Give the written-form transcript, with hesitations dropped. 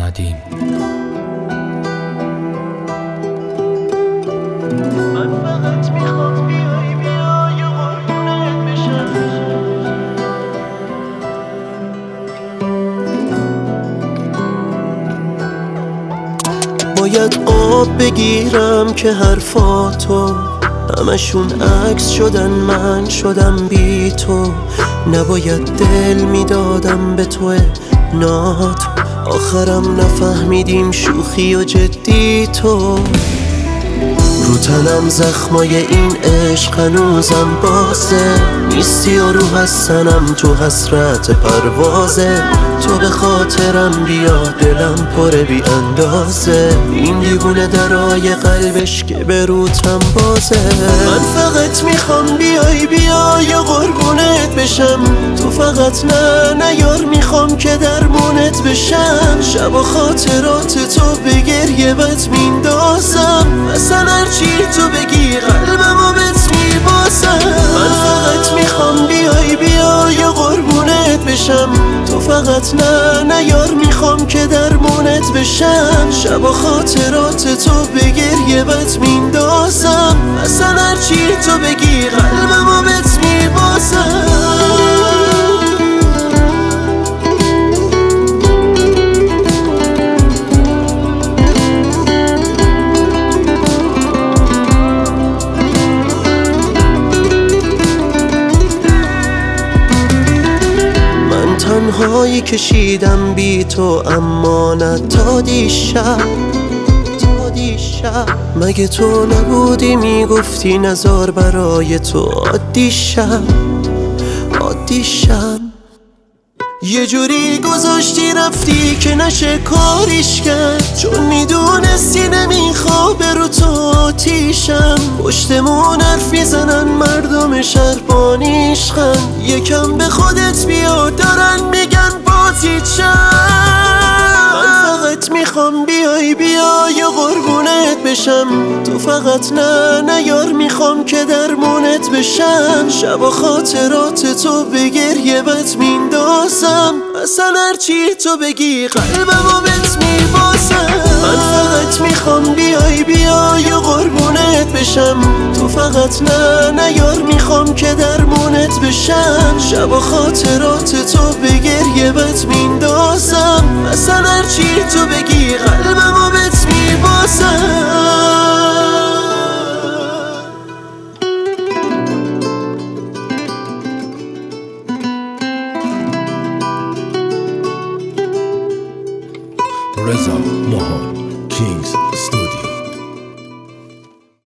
قدیم. من فقط میخوام بیای بیای و قربونت بشم. باید قاب بگیرم که حرفاتو همشون عکس شدن، من شدم بی تو. نباید دل میدادم به تو نات، آخرم نفهمیدیم شوخی و جدی تو. رو تنم زخمای این عشق هنوزم بازه، نیستی و رو هستنم تو حسرت پروازه. تو به خاطرم بیا دلم پر بی اندازه، این دیوونه درای قلبش که به روتم بازه. من فقط میخوام بیای بیای و قربونت بشم، تو فقط نه یار میخوام که درمونت بشم. شب و خاطرات تو به گریه بت میندازم، اصلا هرچی تو بگی قلبمو بهت میبازم. من فقط میخوام بیای بیای و قربونت بشم، تو فقط نه یار میخوام که درمونت بشم. شب و خاطرات تو به گریه بت میندازم، اصلا هرچی تو بگی قلبمو بهت میبازم. تنهایی کشیدم بی تو اما نه تا دیشب. مگه تو نبودی میگفتی نزار برای تو عادی شم. یه جوری گذاشتی رفتی که نشه کاریش کرد، چون میدونستی نمیخواب رو تو آتیشم. پشتمون حرف میزنن مردم شهر بانیشخن، یکم به خودت بیا دارن میگن بازیچم. من فقط میخوام بیای بیای و قربونت بشم، تو فقط نه یار میخوام که درمونت بشم. شب و خاطرات تو به گریه بت میندازم، اصلا هرچی تو بگی قلبمو بهت میبازم. من فقط میخوام بیای بیای و قربونت بشم، تو فقط نه یار میخوام که درمونت بشم. شب و خاطرات تو به گریه بت میندازم، اصلا هرچی تو بگی قلبمو بهت میبازم. رضا ماهان کینگز استودیو.